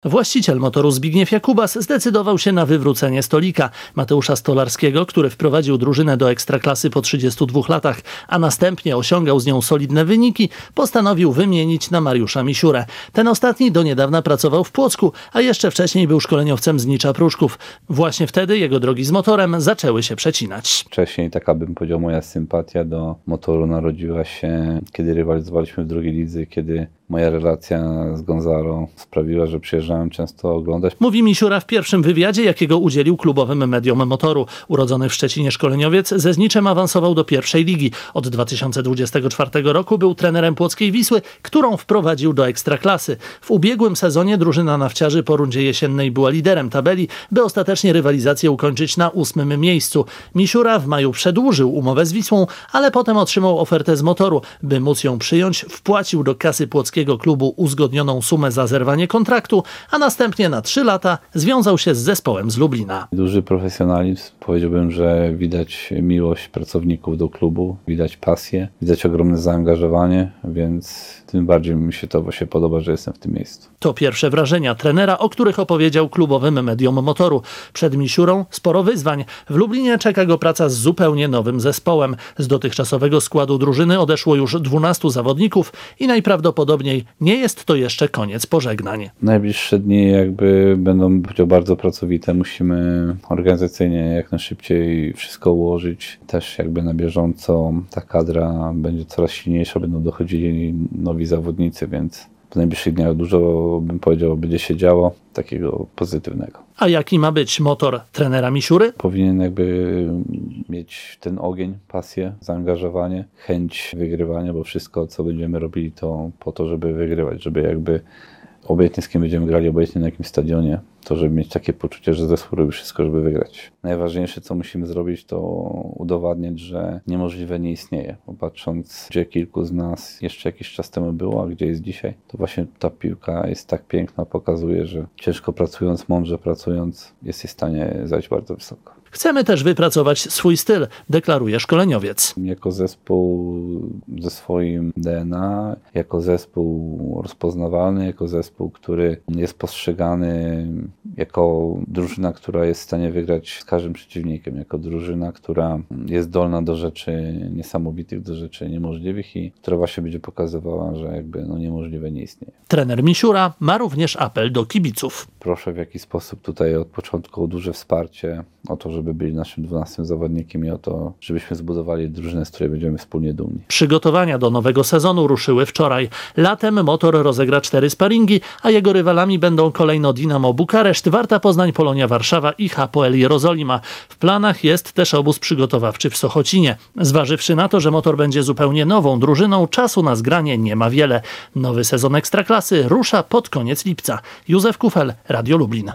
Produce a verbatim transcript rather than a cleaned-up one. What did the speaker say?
Właściciel motoru Zbigniew Jakubas zdecydował się na wywrócenie stolika. Mateusza Stolarskiego, który wprowadził drużynę do Ekstraklasy po trzydziestu dwóch latach, a następnie osiągał z nią solidne wyniki, postanowił wymienić na Mariusza Misiurę. Ten ostatni do niedawna pracował w Płocku, a jeszcze wcześniej był szkoleniowcem z Nicza Pruszków. Właśnie wtedy jego drogi z motorem zaczęły się przecinać. Wcześniej taka, bym powiedział, moja sympatia do motoru narodziła się, kiedy rywalizowaliśmy w drugiej lidze, kiedy moja relacja z Gonzalo sprawiła, że przyjeżdżałem często oglądać. Mówi Misiura w pierwszym wywiadzie, jakiego udzielił klubowym mediom motoru. Urodzony w Szczecinie szkoleniowiec ze Zniczem awansował do pierwszej ligi. Od dwa tysiące dwudziestego czwartego roku był trenerem Płockiej Wisły, którą wprowadził do Ekstraklasy. W ubiegłym sezonie drużyna nawciarzy po rundzie jesiennej była liderem tabeli, by ostatecznie rywalizację ukończyć na ósmym miejscu. Misiura w maju przedłużył umowę z Wisłą, ale potem otrzymał ofertę z motoru. By móc ją przyjąć, wpłacił do kasy Płockiego klubu uzgodnioną sumę za zerwanie kontraktu, a następnie na trzy lata związał się z zespołem z Lublina. Duży profesjonalizm. Powiedziałbym, że widać miłość pracowników do klubu, widać pasję, widać ogromne zaangażowanie, więc tym bardziej mi się to właśnie podoba, że jestem w tym miejscu. To pierwsze wrażenia trenera, o których opowiedział klubowym mediom motoru. Przed Misiurą sporo wyzwań. W Lublinie czeka go praca z zupełnie nowym zespołem. Z dotychczasowego składu drużyny odeszło już dwunastu zawodników i najprawdopodobniej nie jest to jeszcze koniec pożegnań. Najbliższe dni jakby będą bardzo pracowite. Musimy organizacyjnie jak najszybciej wszystko ułożyć. Też jakby na bieżąco ta kadra będzie coraz silniejsza, będą dochodzili nowi zawodnicy, więc w najbliższych dniach dużo, bym powiedział, będzie się działo takiego pozytywnego. A jaki ma być motor trenera Misiury? Powinien jakby mieć ten ogień, pasję, zaangażowanie, chęć wygrywania, bo wszystko, co będziemy robili, to po to, żeby wygrywać, żeby jakby obojętnie z kim będziemy grali, obojętnie na jakim stadionie, to żeby mieć takie poczucie, że zespół robi wszystko, żeby wygrać. Najważniejsze, co musimy zrobić, to udowadniać, że niemożliwe nie istnieje. Bo patrząc, gdzie kilku z nas jeszcze jakiś czas temu było, a gdzie jest dzisiaj, to właśnie ta piłka jest tak piękna, pokazuje, że ciężko pracując, mądrze pracując, jest w stanie zajść bardzo wysoko. Chcemy też wypracować swój styl, deklaruje szkoleniowiec. Jako zespół ze swoim D N A, jako zespół rozpoznawalny, jako zespół, który jest postrzegany jako drużyna, która jest w stanie wygrać z każdym przeciwnikiem, jako drużyna, która jest zdolna do rzeczy niesamowitych, do rzeczy niemożliwych i która właśnie będzie pokazywała, że jakby no niemożliwe nie istnieje. Trener Misiura ma również apel do kibiców. Proszę w jakiś sposób tutaj od początku o duże wsparcie, o to, żeby byli naszym dwunastym zawodnikiem i o to, żebyśmy zbudowali drużynę, z której będziemy wspólnie dumni. Przygotowania do nowego sezonu ruszyły wczoraj. Latem motor rozegra cztery sparingi, a jego rywalami będą kolejno Dinamo Bukareszt, Warta Poznań, Polonia Warszawa i Hapoel Jerozolima. W planach jest też obóz przygotowawczy w Sochocinie. Zważywszy na to, że motor będzie zupełnie nową drużyną, czasu na zgranie nie ma wiele. Nowy sezon Ekstraklasy rusza pod koniec lipca. Józef Kufel, Radio Lublin.